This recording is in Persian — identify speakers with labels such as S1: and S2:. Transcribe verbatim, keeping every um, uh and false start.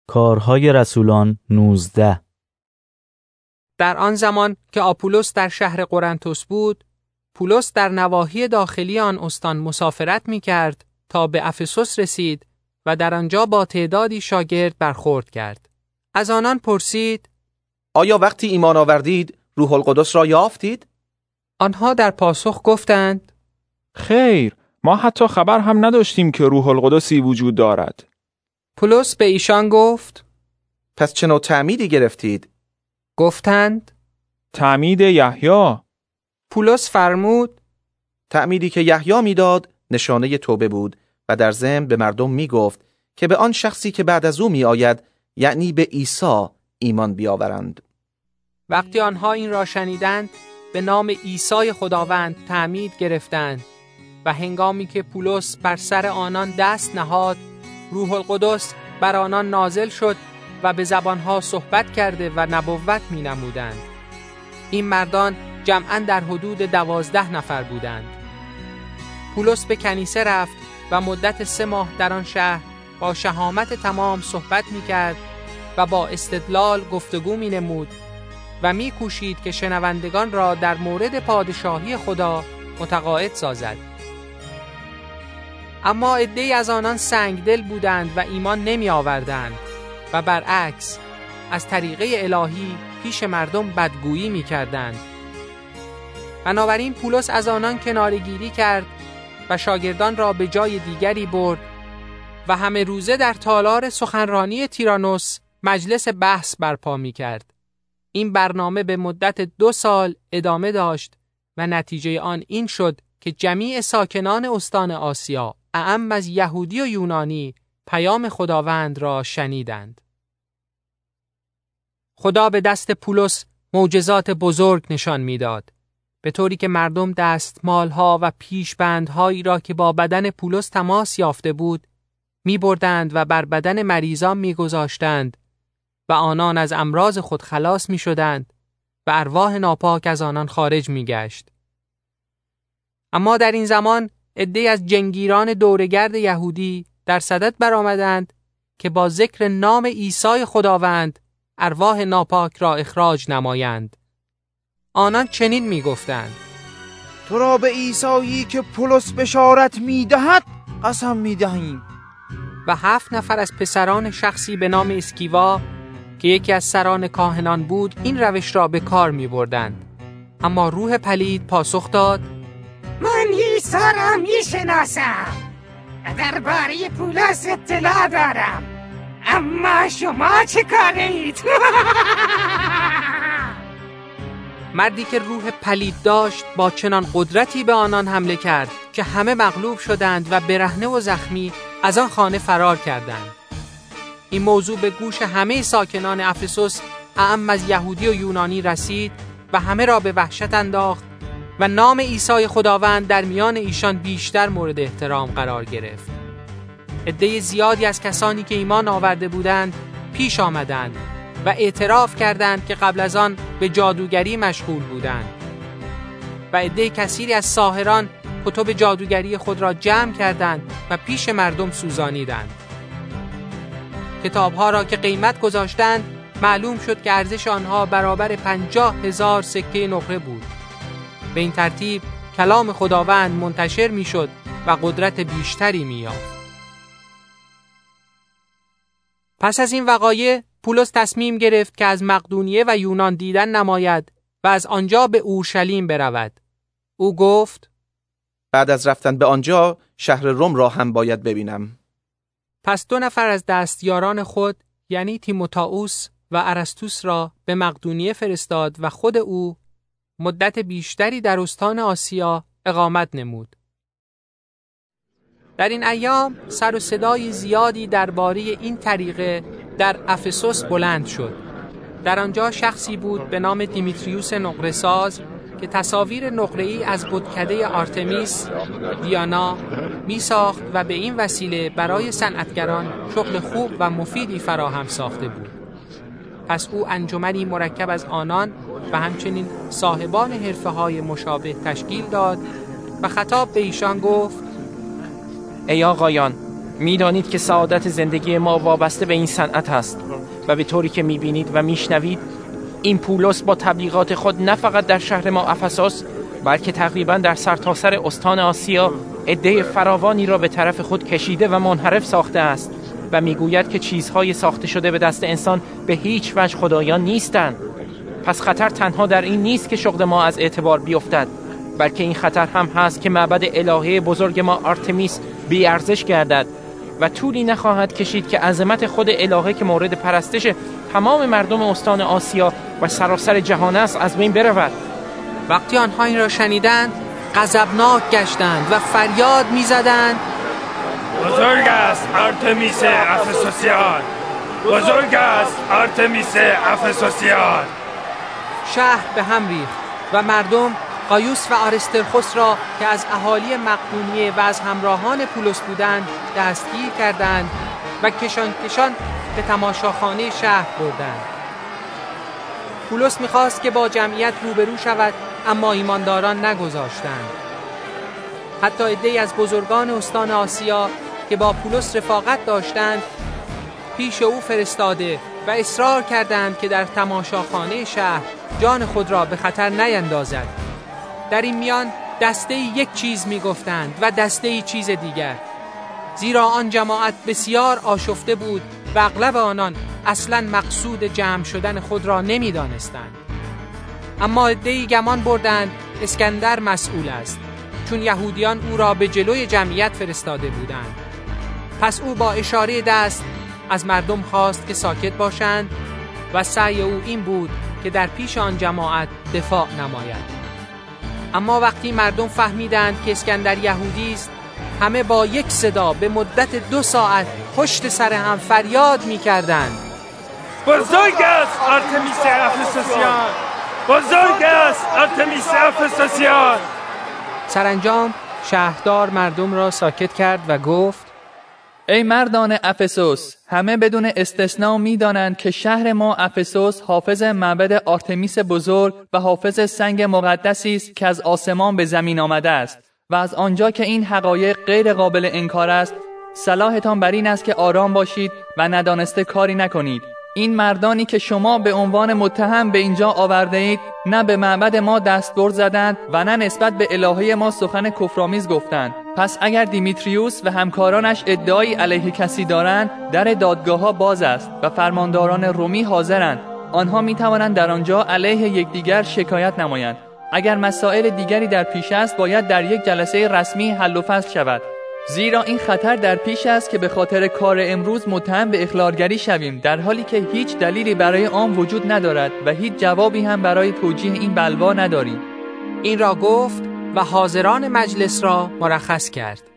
S1: کارهای رسولان نوزده.
S2: در آن زمان که آپولس در شهر قرنتس بود، پولس در نواحی داخلی آن استان مسافرت می کرد تا به افسوس رسید و در آنجا با تعدادی شاگرد برخورد کرد. از آنان پرسید:
S3: آیا وقتی ایمان آوردید روح القدس را یافتید؟
S2: آنها در پاسخ گفتند:
S4: خیر، ما حتی خبر هم نداشتیم که روح القدسی وجود دارد.
S2: پولس به ایشان گفت:
S3: پس چه نوع تعمیدی گرفتید؟
S2: گفتند:
S4: تعمید یحیی.
S2: پولس فرمود:
S3: تعمیدی که یحیی میداد نشانه توبه بود و در ضمن به مردم میگفت که به آن شخصی که بعد از او می آید، یعنی به عیسی، ایمان بیاورند.
S2: وقتی آنها این را شنیدند، به نام عیسی خداوند تعمید گرفتند و هنگامی که پولس بر سر آنان دست نهاد، روح القدس بر آنان نازل شد و به زبانها صحبت کرده و نبوت می نمودند. این مردان جمعاً در حدود دوازده نفر بودند. پولس به کنیسه رفت و مدت سه ماه در آن شهر با شهامت تمام صحبت می کرد و با استدلال گفتگو می نمود و می کوشید که شنوندگان را در مورد پادشاهی خدا متقاعد سازد. اما عده‌ای از آنان سنگدل بودند و ایمان نمی آوردند و برعکس از طریقه الهی پیش مردم بدگویی می کردند. بنابراین پولس از آنان کناره‌گیری کرد و شاگردان را به جای دیگری برد و همه روزه در تالار سخنرانی تیرانوس مجلس بحث برپا می کرد. این برنامه به مدت دو سال ادامه داشت و نتیجه آن این شد که جمیع ساکنان استان آسیا، اعم از یهودی و یونانی، پیام خداوند را شنیدند. خدا به دست پولس معجزات بزرگ نشان میداد، به طوری که مردم دستمالها و پیشبندهایی را که با بدن پولس تماس یافته بود می بردند و بر بدن مریضان می گذاشتند و آنان از امراض خود خلاص می شدند و ارواح ناپاک از آنان خارج می گشت. اما در این زمان عده‌ای از جنگیران دورگرد یهودی در صدد برآمدند که با ذکر نام عیسی خداوند ارواح ناپاک را اخراج نمایند. آنان چنین می گفتند:
S5: تو را به عیسایی که پولس بشارت می دهد قسم می دهیم.
S2: و هفت نفر از پسران شخصی به نام اسکیوا که یکی از سران کاهنان بود این روش را به کار می بردند. اما روح پلید پاسخ داد:
S6: من عیسی را می شناسم و درباره پولس اطلاع دارم، اما شما چه کارید؟
S2: مردی که روح پلید داشت با چنان قدرتی به آنان حمله کرد که همه مغلوب شدند و برهنه و زخمی از آن خانه فرار کردند. این موضوع به گوش همه ساکنان افسوس، اعم از یهودی و یونانی رسید و همه را به وحشت انداخت و نام عیسی خداوند در میان ایشان بیشتر مورد احترام قرار گرفت. عده زیادی از کسانی که ایمان آورده بودند پیش آمدند و اعتراف کردند که قبل از آن به جادوگری مشغول بودند و عده کثیری از ساحران کتب جادوگری خود را جمع کردند و پیش مردم سوزانیدند. کتابها را که قیمت گذاشتند معلوم شد که ارزش آنها برابر پنجاه هزار سکه نقره بود. به این ترتیب کلام خداوند منتشر می شد و قدرت بیشتری می یافت. پس از این وقایع پولس تصمیم گرفت که از مقدونیه و یونان دیدن نماید و از آنجا به اورشلیم برود. او گفت:
S3: بعد از رفتن به آنجا شهر روم را هم باید ببینم.
S2: پس دو نفر از دستیاران خود یعنی تیموتائوس و ارسطوس را به مقدونیه فرستاد و خود او مدت بیشتری در استان آسیا اقامت نمود. در این ایام سر و صدای زیادی درباره این طریقه در افسوس بلند شد. در آنجا شخصی بود به نام دیمیتریوس نقره‌ساز که تصاویر نقره‌ای از بتکده آرتمیس دیانا می ساخت و به این وسیله برای صنعتگران شغل خوب و مفیدی فراهم ساخته بود. پس او انجمنی مرکب از آنان و همچنین صاحبان حرفه‌های مشابه تشکیل داد و خطاب به ایشان گفت:
S7: ای آقایان، می‌دانید که سعادت زندگی ما وابسته به این صنعت است و به طوری که می‌بینید و می‌شنوید این پولس با تبلیغات خود نه فقط در شهر ما افسوس بلکه تقریباً در سرتاسر استان آسیا عده فراوانی را به طرف خود کشیده و منحرف ساخته است و میگوید که چیزهای ساخته شده به دست انسان به هیچ وجه خدایان نیستند. پس خطر تنها در این نیست که شغل ما از اعتبار بیفتد، بلکه این خطر هم هست که معبد الهه بزرگ ما آرتمیس بی ارزش گردد و طولی نخواهد کشید که عظمت خود الهه که مورد پرستش تمام مردم استان آسیا و سراسر جهان است از بین برود.
S2: وقتی آنها این را شنیدند غضبناک گشتند و فریاد می‌زدند:
S8: بزرگ است آرتمیس افسوسیان! بزرگ است آرتمیس افسوسیان!
S2: شهر به هم ریخت و مردم قایوس و آرسترخوس را که از اهالی مقدونیه و از همراهان پولس بودند دستگیر کردند و کشان کشان به تماشاخانه شهر بردند. پولس می‌خواست که با جمعیت روبرو شود، اما ایمانداران نگذاشتند. حتی عده‌ای از بزرگان استان آسیا که با پولس رفاقت داشتند پیش او فرستاده و اصرار کردند که در تماشاخانه شهر جان خود را به خطر نیندازد. در این میان دسته یک چیز میگفتند و دسته چیز دیگر، زیرا آن جماعت بسیار آشفته بود و اغلب آنان اصلاً مقصود جمع شدن خود را نمیدانستند. اما عده‌ای گمان بردند اسکندر مسئول است، چون یهودیان او را به جلوی جمعیت فرستاده بودند. پس او با اشاره دست از مردم خواست که ساکت باشند و سعی او این بود که در پیش آن جماعت دفاع نماید. اما وقتی مردم فهمیدند که اسکندر یهودی است، همه با یک صدا به مدت دو ساعت پشت سر هم فریاد می‌کردند:
S8: بزرگ است آرتمیس افسوسیان! بزرگ است آرتمیس افسوسیان!
S2: سرانجام شهردار مردم را ساکت کرد و گفت:
S9: ای مردان افسوس، همه بدون استثناء می‌دانند که شهر ما افسوس حافظ معبد آرتمیس بزرگ و حافظ سنگ مقدسی است که از آسمان به زمین آمده است و از آنجا که این حقایق غیر قابل انکار است، صلاحتان بر این است که آرام باشید و ندانسته کاری نکنید. این مردانی که شما به عنوان متهم به اینجا آورده اید نه به معبد ما دستبرد زدند و نه نسبت به الهه ما سخن کفرآمیز گفتند. پس اگر دیمیتریوس و همکارانش ادعایی علیه کسی دارند، در دادگاه ها باز است و فرمانداران رومی حاضرند. آنها می توانند در آنجا علیه یکدیگر شکایت نمایند. اگر مسائل دیگری در پیش است باید در یک جلسه رسمی حل و فصل شود، زیرا این خطر در پیش است که به خاطر کار امروز متهم به اخلالگری شویم، در حالی که هیچ دلیلی برای آن وجود ندارد و هیچ جوابی هم برای توجیه این بلوا نداریم.
S2: این را گفت و حاضران مجلس را مرخص کرد.